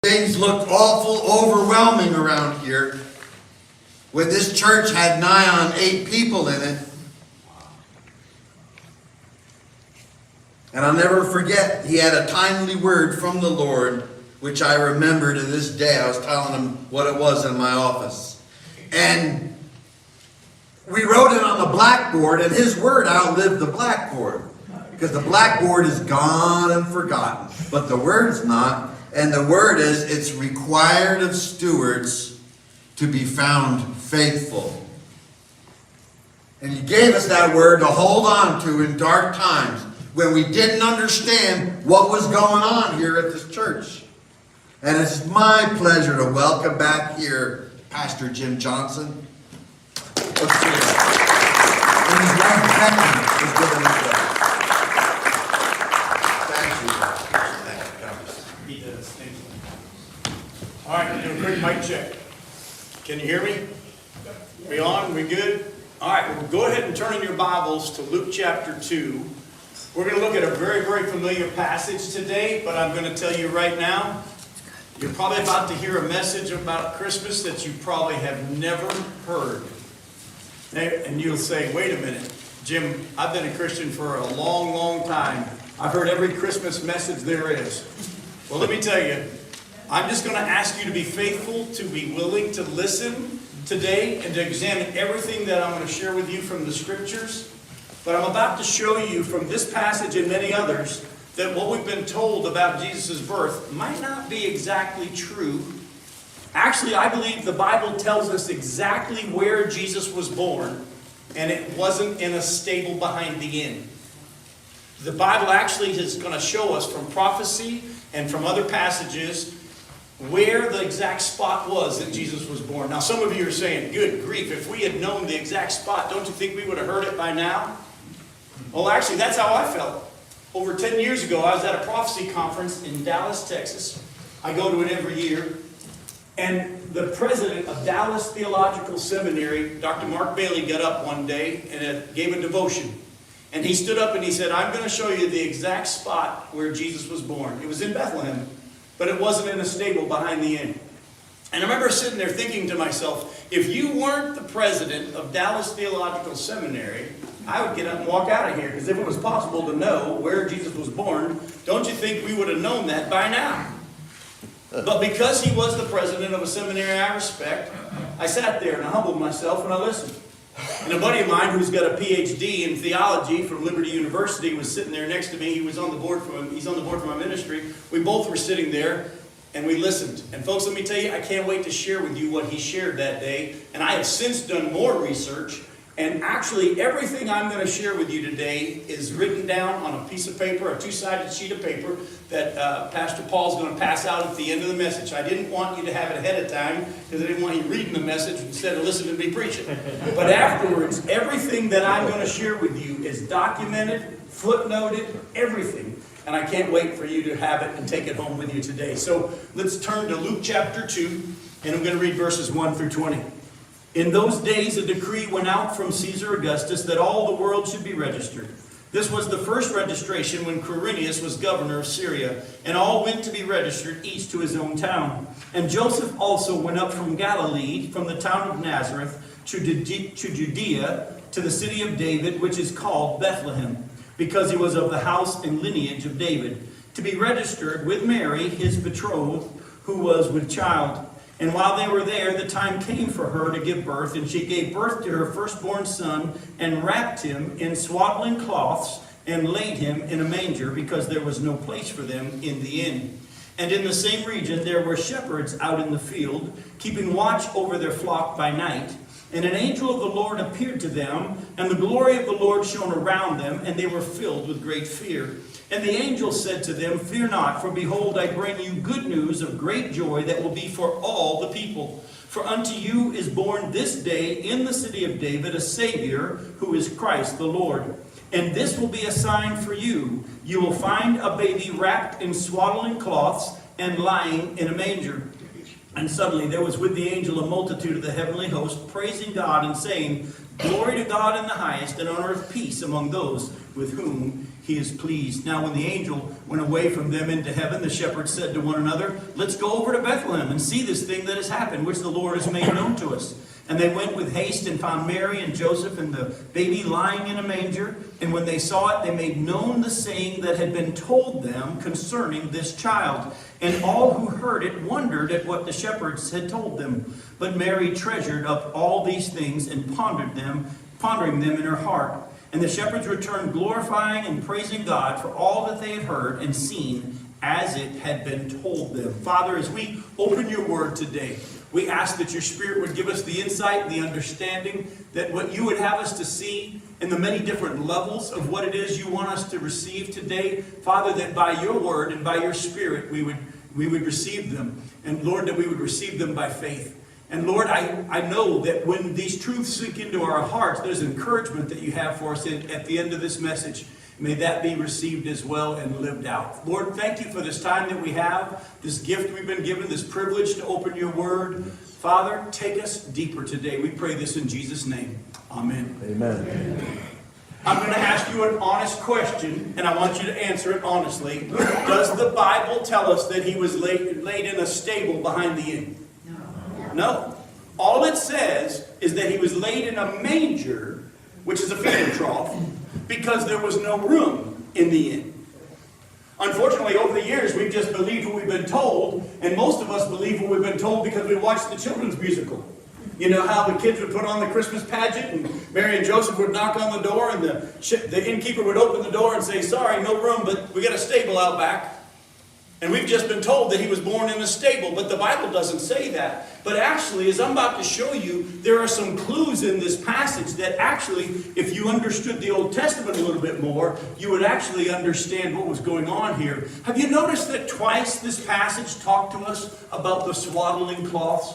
Things looked awful overwhelming around here. When this church had nigh on 8 people in it. And I'll never forget, he had a timely word from the Lord, which I remember to this day. I was telling him what it was in my office. And we wrote it on the blackboard, and his word outlived the blackboard. Because the blackboard is gone and forgotten. But the word's not. And the word is, it's required of stewards to be found faithful. And he gave us that word to hold on to in dark times when we didn't understand what was going on here at this church. And it's my pleasure to welcome back here Pastor Jim Johnson. Let's see that. And his wife Becky is giving us that. He does. Thank you. All right, we'll do a quick mic check. Can you hear me? We on? We good? All right, well, go ahead and turn in your Bibles to Luke chapter 2. We're going to look at a very, very familiar passage today, but I'm going to tell you right now, you're probably about to hear a message about Christmas that you probably have never heard. And you'll say, wait a minute, Jim, I've been a Christian for a long, long time. I've heard every Christmas message there is. Well, let me tell you, I'm just going to ask you to be faithful, to be willing to listen today, and to examine everything that I'm going to share with you from the Scriptures. But I'm about to show you from this passage and many others that what we've been told about Jesus' birth might not be exactly true. Actually, I believe the Bible tells us exactly where Jesus was born, and it wasn't in a stable behind the inn. The Bible actually is going to show us from prophecy and from other passages where the exact spot was that Jesus was born. Now, some of you are saying, good grief, if we had known the exact spot, don't you think we would have heard it by now? Well, actually, that's how I felt. Over 10 years ago, I was at a prophecy conference in Dallas, Texas. I go to it every year. And the president of Dallas Theological Seminary, Dr. Mark Bailey, got up one day and gave a devotion. And he stood up and he said, I'm going to show you the exact spot where Jesus was born. It was in Bethlehem, but it wasn't in a stable behind the inn. And I remember sitting there thinking to myself, if you weren't the president of Dallas Theological Seminary, I would get up and walk out of here. Because if it was possible to know where Jesus was born, don't you think we would have known that by now? But because he was the president of a seminary I respect, I sat there and I humbled myself and I listened. And a buddy of mine who's got a PhD in theology from Liberty University was sitting there next to me. He's on the board for my ministry. We both were sitting there and we listened. And folks, let me tell you, I can't wait to share with you what he shared that day. And I have since done more research. And actually, everything I'm going to share with you today is written down on a piece of paper, a 2-sided sheet of paper that Pastor Paul's going to pass out at the end of the message. I didn't want you to have it ahead of time because I didn't want you reading the message instead of listening to me preaching. But afterwards, everything that I'm going to share with you is documented, footnoted, everything. And I can't wait for you to have it and take it home with you today. So let's turn to Luke chapter 2, and I'm going to read verses 1 through 20. In those days, a decree went out from Caesar Augustus that all the world should be registered. This was the first registration when Quirinius was governor of Syria, and all went to be registered, each to his own town. And Joseph also went up from Galilee, from the town of Nazareth, to Judea, to the city of David, which is called Bethlehem, because he was of the house and lineage of David, to be registered with Mary, his betrothed, who was with child. And while they were there, the time came for her to give birth, and she gave birth to her firstborn son, and wrapped him in swaddling cloths, and laid him in a manger, because there was no place for them in the inn. And in the same region there were shepherds out in the field, keeping watch over their flock by night. And an angel of the Lord appeared to them, and the glory of the Lord shone around them, and they were filled with great fear. And the angel said to them, Fear not, for behold, I bring you good news of great joy that will be for all the people. For unto you is born this day in the city of David a Savior, who is Christ the Lord. And this will be a sign for you. You will find a baby wrapped in swaddling cloths and lying in a manger. And suddenly there was with the angel a multitude of the heavenly host, praising God and saying, Glory to God in the highest, and on earth peace among those with whom he he is pleased. Now when the angel went away from them into heaven, the shepherds said to one another, let's go over to Bethlehem and see this thing that has happened, which the Lord has made known to us. And they went with haste and found Mary and Joseph and the baby lying in a manger. And when they saw it, they made known the saying that had been told them concerning this child. And all who heard it wondered at what the shepherds had told them. But Mary treasured up all these things and pondering them in her heart. And the shepherds returned, glorifying and praising God for all that they had heard and seen as it had been told them. Father, as we open your word today, we ask that your Spirit would give us the insight and the understanding that what you would have us to see in the many different levels of what it is you want us to receive today. Father, that by your word and by your Spirit we would receive them. And Lord, that we would receive them by faith. And Lord, I know that when these truths sink into our hearts, there's encouragement that you have for us at the end of this message. May that be received as well and lived out. Lord, thank you for this time that we have, this gift we've been given, this privilege to open your word. Father, take us deeper today. We pray this in Jesus' name. Amen. Amen. I'm going to ask you an honest question, and I want you to answer it honestly. Does the Bible tell us that he was laid in a stable behind the inn? No. All it says is that he was laid in a manger, which is a feeding trough, because there was no room in the inn. Unfortunately, over the years, we've just believed what we've been told, and most of us believe what we've been told because we watched the children's musical. You know how the kids would put on the Christmas pageant, and Mary and Joseph would knock on the door, and the innkeeper would open the door and say, sorry, no room, but we got a stable out back. And we've just been told that he was born in a stable, but the Bible doesn't say that. But actually, as I'm about to show you, there are some clues in this passage that actually, if you understood the Old Testament a little bit more, you would actually understand what was going on here. Have you noticed that twice this passage talked to us about the swaddling cloths?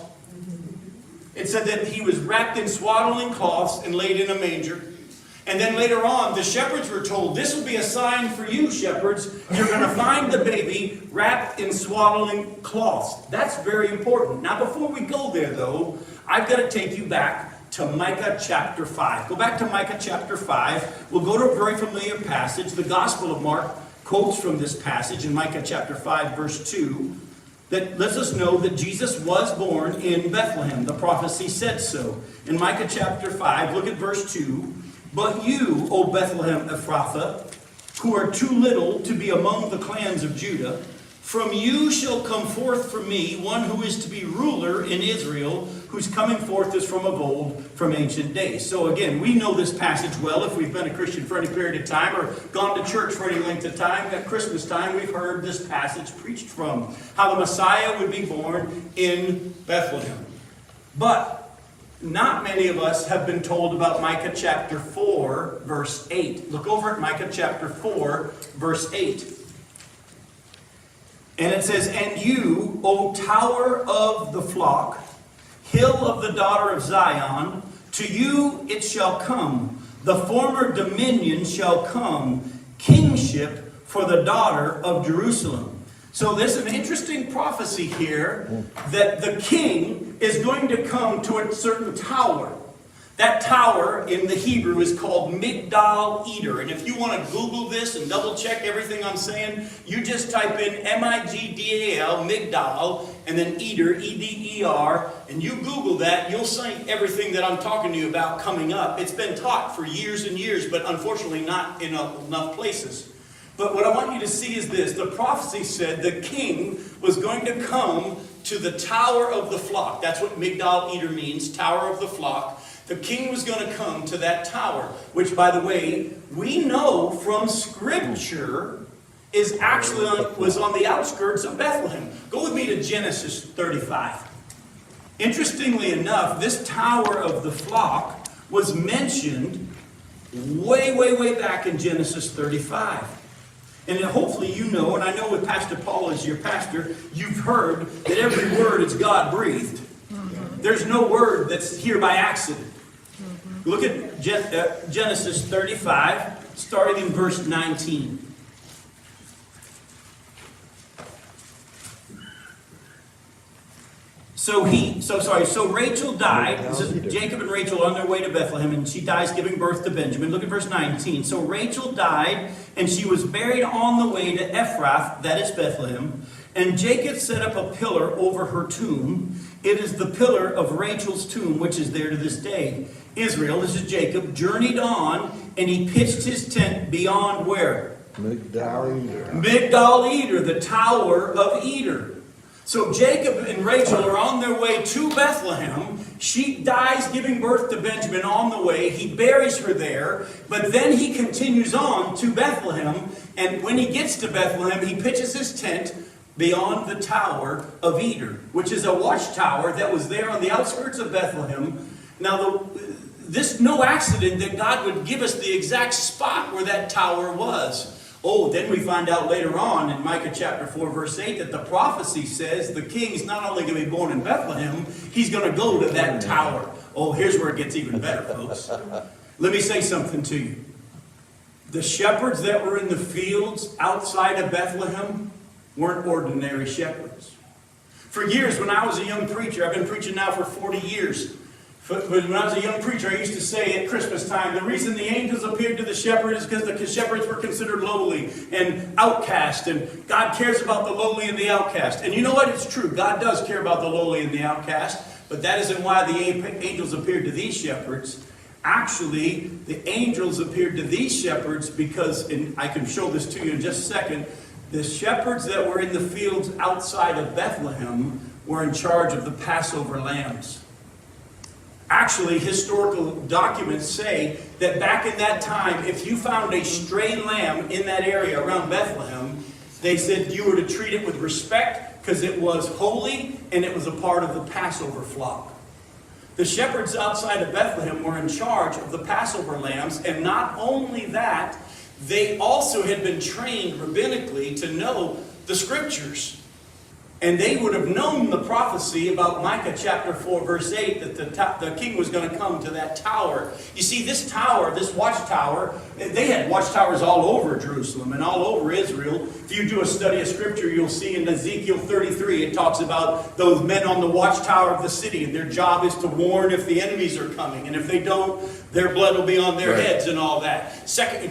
It said that he was wrapped in swaddling cloths and laid in a manger. And then later on, the shepherds were told, this will be a sign for you, shepherds. You're going to find the baby wrapped in swaddling cloths. That's very important. Now, before we go there, though, I've got to take you back to Micah chapter 5. Go back to Micah chapter 5. We'll go to a very familiar passage. The Gospel of Mark quotes from this passage in Micah chapter 5, verse 2, that lets us know that Jesus was born in Bethlehem. The prophecy said so. In Micah chapter 5, look at verse 2. But you, O Bethlehem Ephrathah, who are too little to be among the clans of Judah, from you shall come forth for me one who is to be ruler in Israel, whose coming forth is from of old, from ancient days. So again, we know this passage well if we've been a Christian for any period of time or gone to church for any length of time. At Christmas time, we've heard this passage preached from, how the Messiah would be born in Bethlehem. But not many of us have been told about Micah chapter 4, verse 8. Look over at Micah chapter 4, verse 8. And it says, and you, O tower of the flock, hill of the daughter of Zion, to you it shall come. The former dominion shall come, kingship for the daughter of Jerusalem. So there's an interesting prophecy here that the king is going to come to a certain tower. That tower in the Hebrew is called Migdal Eder. And if you want to Google this and double check everything I'm saying, you just type in M-I-G-D-A-L, Migdal, and then Eder, E-D-E-R, and you Google that, you'll see everything that I'm talking to you about coming up. It's been taught for years and years, but unfortunately not in enough places. But what I want you to see is this. The prophecy said the king was going to come to the tower of the flock. That's what Migdal Eder means, tower of the flock. The king was going to come to that tower, which, by the way, we know from Scripture was on the outskirts of Bethlehem. Go with me to Genesis 35. Interestingly enough, this tower of the flock was mentioned way, way, way back in Genesis 35. And hopefully you know, and I know with Pastor Paul as your pastor, you've heard that every word is God-breathed. There's no word that's here by accident. Look at Genesis 35, starting in verse 19. So Rachel died. This is Jacob and Rachel on their way to Bethlehem, and she dies giving birth to Benjamin. Look at verse 19. So Rachel died, and she was buried on the way to Ephrath, that is Bethlehem. And Jacob set up a pillar over her tomb. It is the pillar of Rachel's tomb, which is there to this day. Israel, this is Jacob, journeyed on, and he pitched his tent beyond where? Migdal Eder. Migdal Eder, the Tower of Eder. So Jacob and Rachel are on their way to Bethlehem. She dies giving birth to Benjamin on the way. He buries her there, but then he continues on to Bethlehem. And when he gets to Bethlehem, he pitches his tent beyond the Tower of Eder, which is a watchtower that was there on the outskirts of Bethlehem. Now, this no accident that God would give us the exact spot where that tower was. Oh, then we find out later on in Micah chapter 4, verse 8, that the prophecy says the king's not only going to be born in Bethlehem, he's going to go to that tower. Oh, here's where it gets even better, folks. Let me say something to you. The shepherds that were in the fields outside of Bethlehem weren't ordinary shepherds. For years, when I was a young preacher, I've been preaching now for 40 years. But when I was a young preacher, I used to say at Christmas time, the reason the angels appeared to the shepherds is because the shepherds were considered lowly and outcast. And God cares about the lowly and the outcast. And you know what? It's true. God does care about the lowly and the outcast. But that isn't why the angels appeared to these shepherds. Actually, the angels appeared to these shepherds because, and I can show this to you in just a second, the shepherds that were in the fields outside of Bethlehem were in charge of the Passover lambs. Actually, historical documents say that back in that time, if you found a stray lamb in that area around Bethlehem, they said you were to treat it with respect because it was holy and it was a part of the Passover flock. The shepherds outside of Bethlehem were in charge of the Passover lambs, and not only that, they also had been trained rabbinically to know the scriptures. And they would have known the prophecy about Micah chapter 4, verse 8, that the king was going to come to that tower. You see, this tower, this watchtower, they had watchtowers all over Jerusalem and all over Israel. If you do a study of scripture, you'll see in Ezekiel 33, it talks about those men on the watchtower of the city, and their job is to warn if the enemies are coming. And if they don't, their blood will be on their heads and all that. Second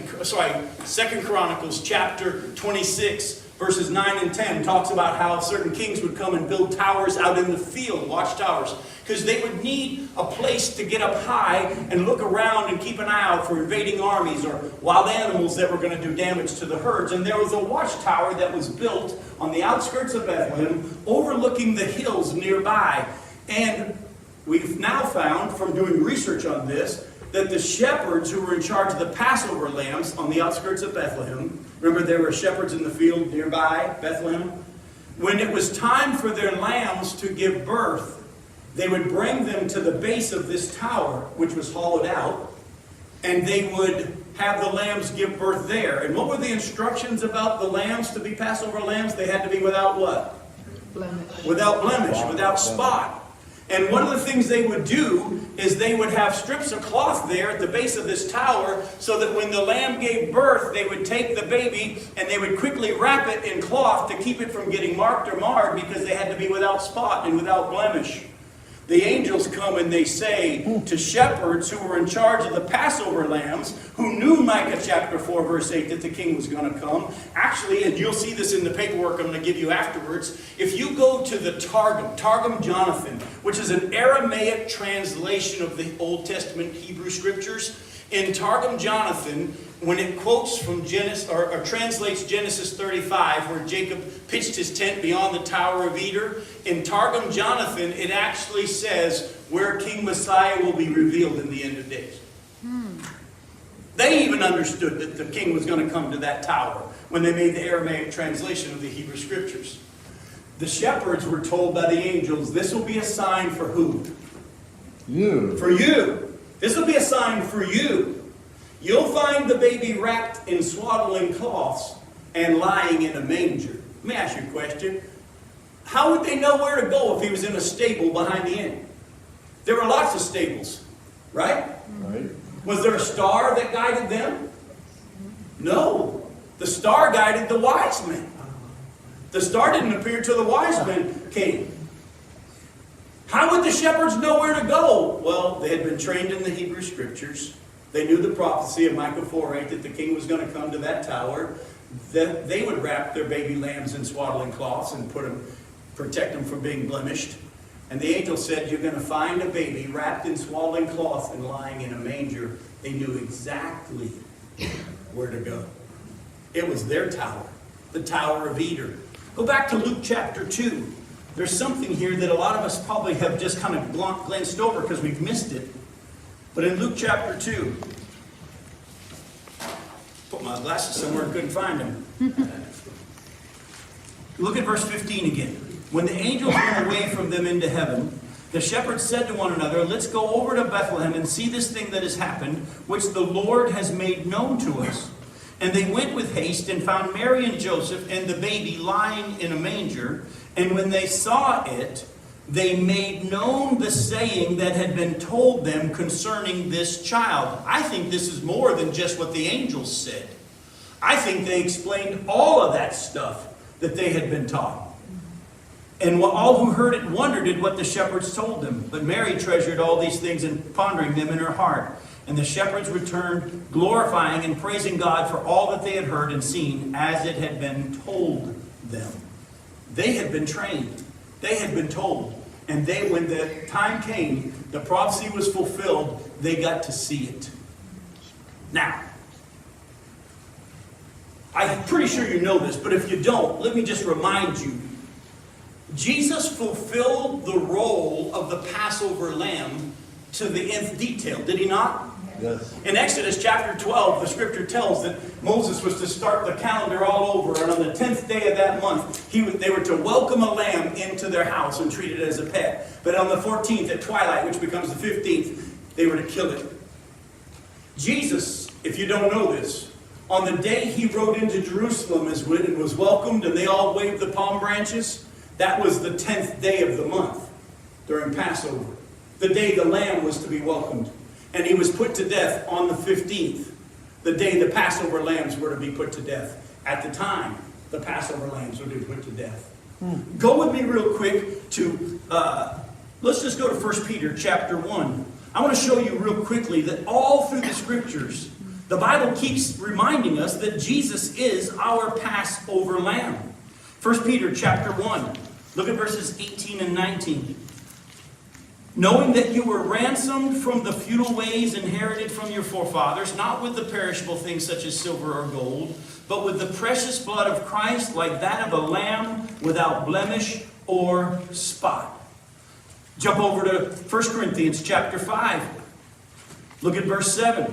Chronicles chapter 26, verses 9 and 10 talks about how certain kings would come and build towers out in the field, watchtowers, because they would need a place to get up high and look around and keep an eye out for invading armies or wild animals that were going to do damage to the herds. And there was a watchtower that was built on the outskirts of Bethlehem, overlooking the hills nearby. And we've now found, from doing research on this, that the shepherds who were in charge of the Passover lambs on the outskirts of Bethlehem, remember there were shepherds in the field nearby Bethlehem? When it was time for their lambs to give birth, they would bring them to the base of this tower, which was hollowed out, and they would have the lambs give birth there. And what were the instructions about the lambs to be Passover lambs? They had to be without what? Blemish. Without blemish, without spot. And one of the things they would do is they would have strips of cloth there at the base of this tower so that when the lamb gave birth, they would take the baby and they would quickly wrap it in cloth to keep it from getting marked or marred because they had to be without spot and without blemish. The angels come and they say to shepherds who were in charge of the Passover lambs, who knew Micah chapter 4, verse 8, that the king was going to come. Actually, and you'll see this in the paperwork I'm going to give you afterwards, if you go to the Targum Jonathan, which is an Aramaic translation of the Old Testament Hebrew scriptures, in Targum Jonathan, when it quotes from Genesis, or translates Genesis 35, where Jacob pitched his tent beyond the Tower of Eder, in Targum Jonathan, it actually says where King Messiah will be revealed in the end of days. They even understood that the king was going to come to that tower when they made the Aramaic translation of the Hebrew scriptures. The shepherds were told by the angels, this will be a sign for who? You. For you. This will be a sign for you. You'll find the baby wrapped in swaddling cloths and lying in a manger. Let me ask you a question. How would they know where to go if he was in a stable behind the inn? There were lots of stables, right? Right. Was there a star that guided them? No. The star guided the wise men. The star didn't appear till the wise men came. How would the shepherds know where to go? Well, they had been trained in the Hebrew Scriptures. They knew the prophecy of Micah 4:8 that the king was going to come to that tower. That they would wrap their baby lambs in swaddling cloths and protect them from being blemished. And the angel said, you're going to find a baby wrapped in swaddling cloths and lying in a manger. They knew exactly where to go. It was their tower, the Tower of Eder. Go back to Luke chapter 2. There's something here that a lot of us probably have just kind of glanced over because we've missed it. But in Luke chapter 2, put my glasses somewhere and couldn't find them. Look at verse 15 again. When the angels went away from them into heaven, the shepherds said to one another, let's go over to Bethlehem and see this thing that has happened, which the Lord has made known to us. And they went with haste and found Mary and Joseph and the baby lying in a manger. And when they saw it, they made known the saying that had been told them concerning this child. I think this is more than just what the angels said. I think they explained all of that stuff that they had been taught. And all who heard it wondered at what the shepherds told them. But Mary treasured all these things and pondering them in her heart. And the shepherds returned, glorifying and praising God for all that they had heard and seen as it had been told them. They had been trained. They had been told. And when the time came, the prophecy was fulfilled, they got to see it. Now, I'm pretty sure you know this, but if you don't, let me just remind you. Jesus fulfilled the role of the Passover lamb to the nth detail, did he not? Yes. In Exodus chapter 12, the scripture tells that Moses was to start the calendar all over, and on the 10th day of that month, they were to welcome a lamb into their house and treat it as a pet. But on the 14th at twilight, which becomes the 15th, they were to kill it. Jesus, if you don't know this, on the day he rode into Jerusalem and was welcomed and they all waved the palm branches, that was the 10th day of the month during Passover. The day the lamb was to be welcomed. And he was put to death on the 15th, the day the Passover lambs were to be put to death. At the time, the Passover lambs were to be put to death. Go with me real quick to, let's just go to 1 Peter chapter 1. I want to show you real quickly that all through the scriptures, the Bible keeps reminding us that Jesus is our Passover lamb. 1 Peter chapter 1, look at verses 18 and 19. Knowing that you were ransomed from the futile ways inherited from your forefathers, not with the perishable things such as silver or gold, but with the precious blood of Christ, like that of a lamb without blemish or spot. Jump over to 1 Corinthians chapter 5. Look at verse 7.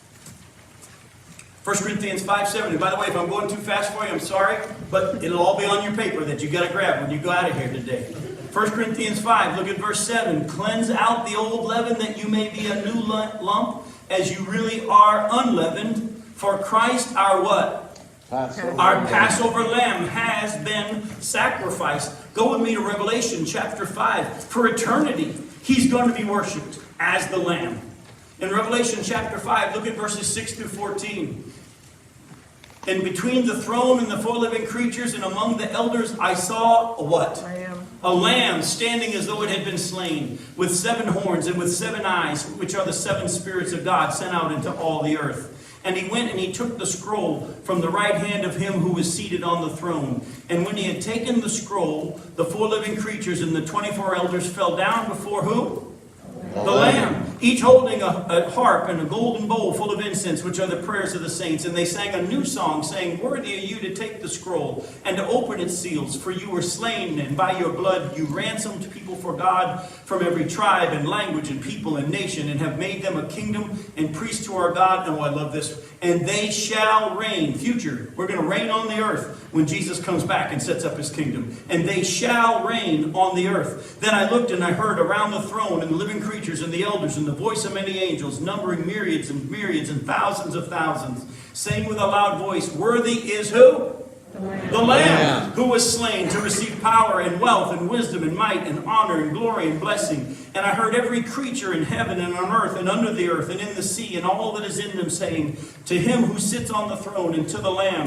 1 Corinthians 5:7. And by the way, if I'm going too fast for you, I'm sorry, but it'll all be on your paper that you got to grab when you go out of here today. 1 Corinthians 5, look at verse 7. Cleanse out the old leaven that you may be a new lump, as you really are unleavened. For Christ, our what? Passover. Our Passover lamb has been sacrificed. Go with me to Revelation chapter 5. For eternity, he's going to be worshipped as the lamb. In Revelation chapter 5, look at verses 6 through 14. And between the throne and the four living creatures and among the elders, I saw a what? A lamb standing as though it had been slain, with 7 horns and with 7 eyes, which are the 7 spirits of God sent out into all the earth. And he went and he took the scroll from the right hand of him who was seated on the throne. And when he had taken the scroll, the 4 living creatures and the 24 elders fell down before who? The Lamb, each holding a harp and a golden bowl full of incense, which are the prayers of the saints. And they sang a new song, saying, Worthy are you to take the scroll and to open its seals, for you were slain, and by your blood you ransomed people for God from every tribe and language and people and nation, and have made them a kingdom and priests to our God. Oh, I love this. And they shall reign. Future. We're going to reign on the earth when Jesus comes back and sets up his kingdom. And they shall reign on the earth. Then I looked and I heard around the throne and the living creatures and the elders and the voice of many angels, numbering myriads and thousands of thousands, saying with a loud voice, Worthy is who? The Lamb who was slain to receive power and wealth and wisdom and might and honor and glory and blessing. And I heard every creature in heaven and on earth and under the earth and in the sea and all that is in them saying, To him who sits on the throne and to the Lamb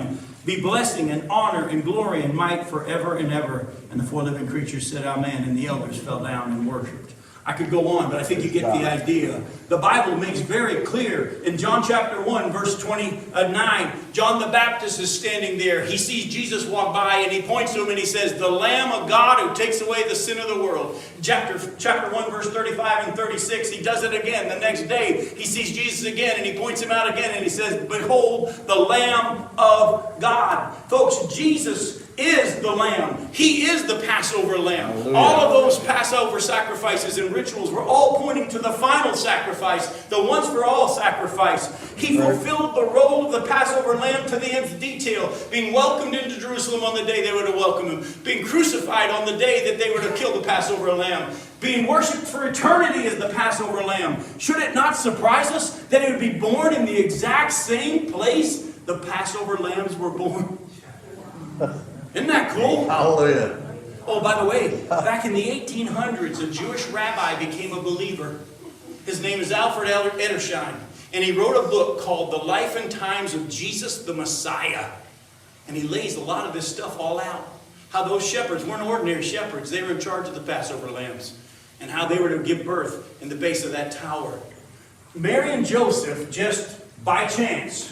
be blessing and honor and glory and might forever and ever. And the four living creatures said, Amen, and the elders fell down and worshiped. I could go on, but I think you get the idea. The Bible makes very clear in John chapter 1, verse 29, John the Baptist is standing there. He sees Jesus walk by and he points to him and he says, the Lamb of God who takes away the sin of the world. Chapter 1, verse 35 and 36, he does it again. The next day, he sees Jesus again and he points him out again and he says, behold, the Lamb of God. Folks, Jesus is the Lamb. He is the Passover Lamb. Hallelujah. All of those Passover sacrifices and rituals were all pointing to the final sacrifice, the once for all sacrifice. He fulfilled the role of the Passover Lamb to the nth detail, being welcomed into Jerusalem on the day they were to welcome him, being crucified on the day that they were to kill the Passover Lamb, being worshipped for eternity as the Passover Lamb. Should it not surprise us that he would be born in the exact same place the Passover lambs were born? Isn't that cool? Hallelujah. Oh, by the way, back in the 1800s, a Jewish rabbi became a believer. His name is Alfred Edersheim. And he wrote a book called The Life and Times of Jesus the Messiah. And he lays a lot of this stuff all out. How those shepherds weren't ordinary shepherds. They were in charge of the Passover lambs. And how they were to give birth in the base of that tower. Mary and Joseph, just by chance,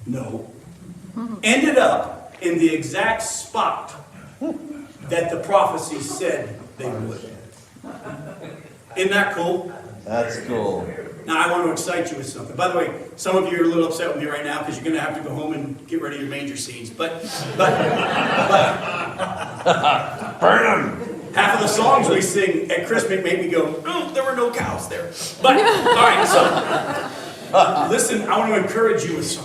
ended up in the exact spot that the prophecy said they would. Isn't that cool? That's cool. Now, I want to excite you with something. By the way, some of you are a little upset with me right now because you're going to have to go home and get rid of your manger scenes. But Burn them. half of the songs we sing at Christmas make me go, oh, there were no cows there. But, all right, so, listen, I want to encourage you with something.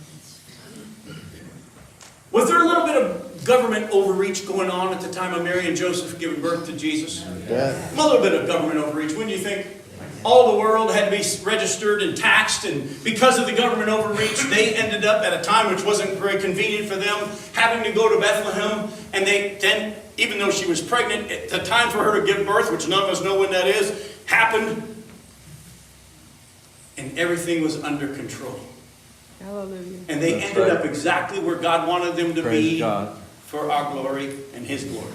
Was there a little bit of government overreach going on at the time of Mary and Joseph giving birth to Jesus? Yeah. A little bit of government overreach, wouldn't you think? All the world had to be registered and taxed, and because of the government overreach, they ended up at a time which wasn't very convenient for them, having to go to Bethlehem, and they then, even though she was pregnant, the time for her to give birth, which none of us know when that is, happened, and everything was under control. Hallelujah. And they That's ended right. up exactly where God wanted them to Praise be God. for our glory and His glory.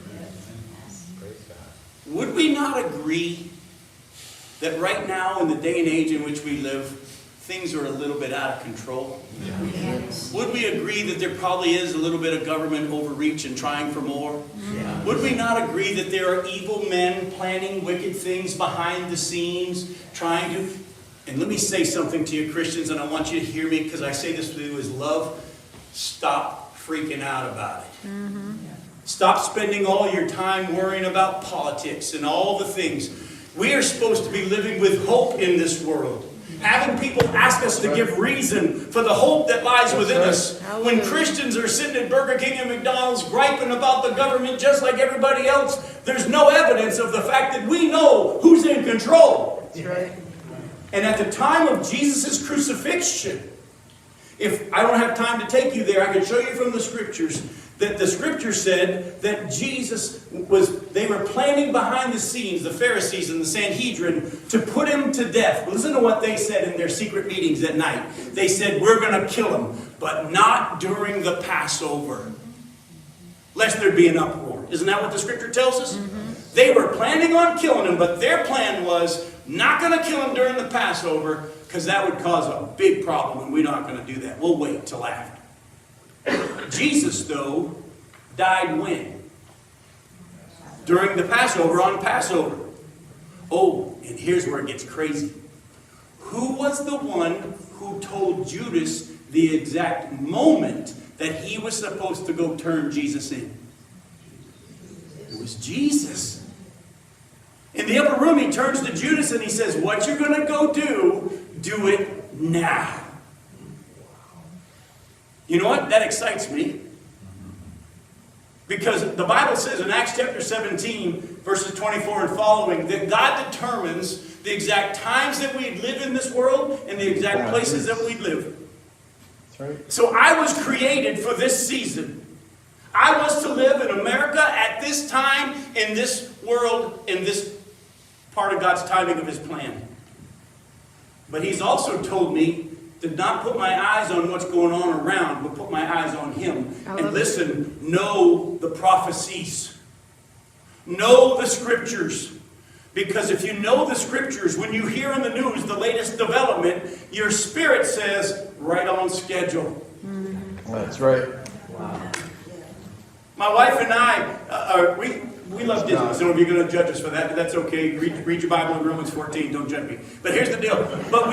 Would we not agree that right now, in the day and age in which we live, things are a little bit out of control? Yes. Would we agree that there probably is a little bit of government overreach and trying for more? Yeah. Would we not agree that there are evil men planning wicked things behind the scenes, trying to... And let me say something to you, Christians, and I want you to hear me because I say this to you as love. Stop freaking out about it. Mm-hmm. Stop spending all your time worrying about politics and all the things. We are supposed to be living with hope in this world. Having people ask us to give reason for the hope that lies within us. When Christians are sitting at Burger King and McDonald's griping about the government just like everybody else, there's no evidence of the fact that we know who's in control. That's right. And at the time of Jesus' crucifixion, if I don't have time to take you there, I can show you from the scriptures that the scripture said that Jesus they were planning behind the scenes, the Pharisees and the Sanhedrin, to put him to death. Listen to what they said in their secret meetings at night. They said, we're going to kill him, but not during the Passover, lest there be an uproar. Isn't that what the scripture tells us? Mm-hmm. They were planning on killing him, but their plan was not going to kill him during the Passover because that would cause a big problem, and we're not going to do that. We'll wait till after. Jesus, though, died when? During the Passover, on Passover. Oh, and here's where it gets crazy. Who was the one who told Judas the exact moment that he was supposed to go turn Jesus in? It was Jesus. In the upper room, he turns to Judas and he says, what you're going to go do it now. You know what? That excites me. Because the Bible says in Acts chapter 17, verses 24 and following, that God determines the exact times that we live in this world and the exact places that we live. That's right. So I was created for this season. I was to live in America at this time, in this world, in this part of God's timing of His plan. But He's also told me to not put my eyes on what's going on around, but put my eyes on Him. And listen, know the prophecies. Know the Scriptures. Because if you know the Scriptures, when you hear in the news the latest development, your spirit says, right on schedule. That's right. My wife and I, we love Disney. Some of you are going to judge us for that, but that's okay. Read your Bible in Romans 14. Don't judge me. But here's the deal. But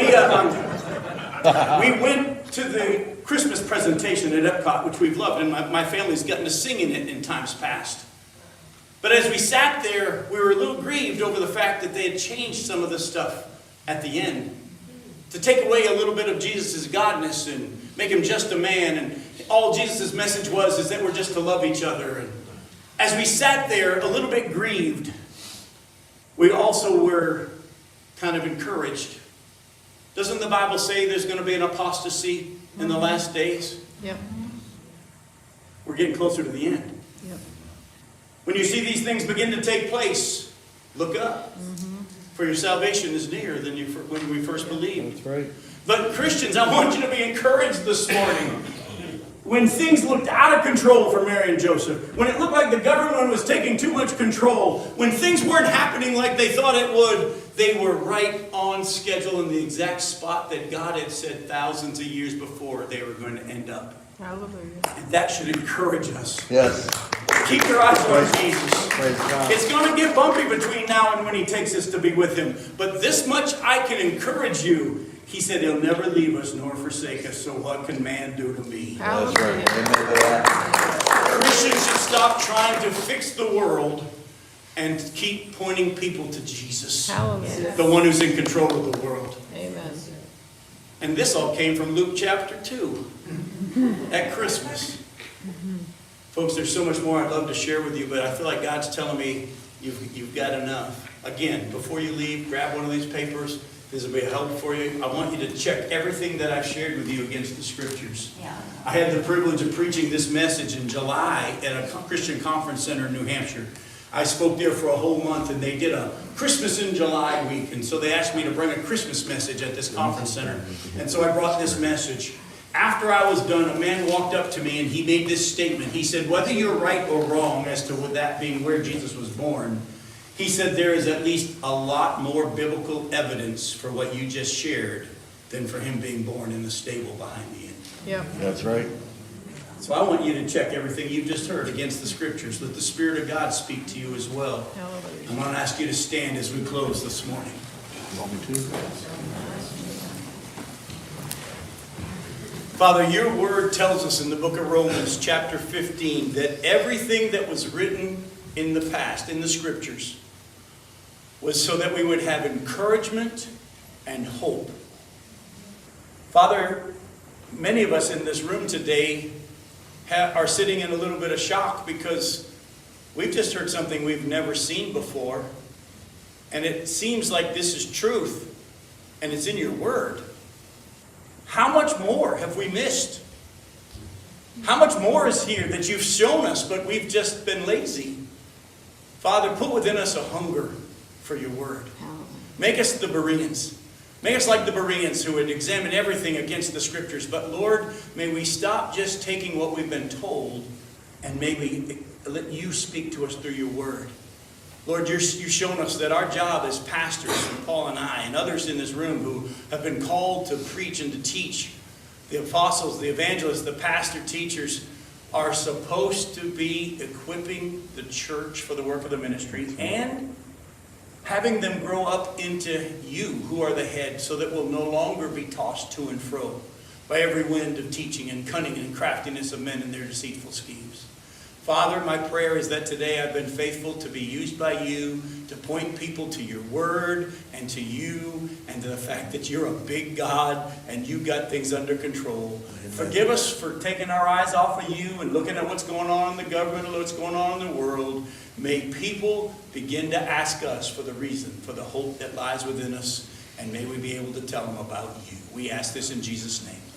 we went to the Christmas presentation at Epcot, which we've loved, and my family's gotten to sing in it in times past. But as we sat there, we were a little grieved over the fact that they had changed some of the stuff at the end to take away a little bit of Jesus' godness and make Him just a man. And all Jesus' message was is that we're just to love each other. And as we sat there a little bit grieved, we also were kind of encouraged. Doesn't the Bible say there's going to be an apostasy in the last days? Yep. We're getting closer to the end. Yep. When you see these things begin to take place, look up. For your salvation is nearer than when we first believed. That's right. But Christians, I want you to be encouraged this morning. When things looked out of control for Mary and Joseph, when it looked like the government was taking too much control, when things weren't happening like they thought it would, they were right on schedule in the exact spot that God had said thousands of years before they were going to end up. Hallelujah. And that should encourage us. Yes. Keep your eyes on Jesus. Praise God. It's going to get bumpy between now and when He takes us to be with Him. But this much I can encourage you. He said He'll never leave us nor forsake us. So what can man do to me? That's right. Amen to that. Christians should stop trying to fix the world and keep pointing people to Jesus. Hallelujah. The one who's in control of the world. Amen. And this all came from Luke chapter 2 at Christmas. Folks, there's so much more I'd love to share with you, but I feel like God's telling me you've got enough. Again, before you leave, grab one of these papers. This will be a help for you. I want you to check everything that I've shared with you against the Scriptures. Yeah. I had the privilege of preaching this message in July at a Christian conference center in New Hampshire. I spoke there for a whole month, and they did a Christmas in July week. And so they asked me to bring a Christmas message at this conference center. And so I brought this message. After I was done, a man walked up to me and he made this statement. He said, whether you're right or wrong as to that being where Jesus was born, he said there is at least a lot more biblical evidence for what you just shared than for Him being born in the stable behind the inn. Yep. That's right. So I want you to check everything you've just heard against the Scriptures. Let the Spirit of God speak to you as well. Hallelujah. I'm going to ask you to stand as we close this morning. Want me to? Father, your word tells us in the book of Romans chapter 15 that everything that was written in the past, in the Scriptures, was so that we would have encouragement and hope. Father, many of us in this room today are sitting in a little bit of shock because we've just heard something we've never seen before. And it seems like this is truth, and it's in your word. How much more have we missed? How much more is here that you've shown us, but we've just been lazy? Father, put within us a hunger for your word. Make us the Bereans. Make us like the Bereans who would examine everything against the Scriptures. But Lord, may we stop just taking what we've been told and may we let you speak to us through your word. Lord, you've shown us that our job as pastors, and Paul and I, and others in this room who have been called to preach and to teach, the apostles, the evangelists, the pastor teachers, are supposed to be equipping the church for the work of the ministry and having them grow up into you, who are the head, so that we'll no longer be tossed to and fro by every wind of teaching and cunning and craftiness of men and their deceitful schemes. Father, my prayer is that today I've been faithful to be used by you to point people to your word and to you and to the fact that you're a big God and you got things under control. Amen. Forgive us for taking our eyes off of you and looking at what's going on in the government and what's going on in the world. May people begin to ask us for the reason, for the hope that lies within us, and may we be able to tell them about you. We ask this in Jesus' name.